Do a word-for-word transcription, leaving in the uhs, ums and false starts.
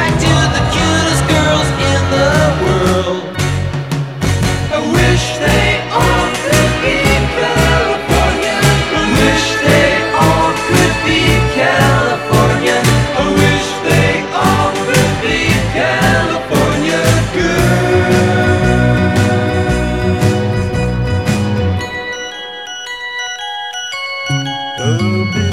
back to the cutest girls in the world. I wish they all could be California. I wish they all could be California. I wish they all could be California girls. The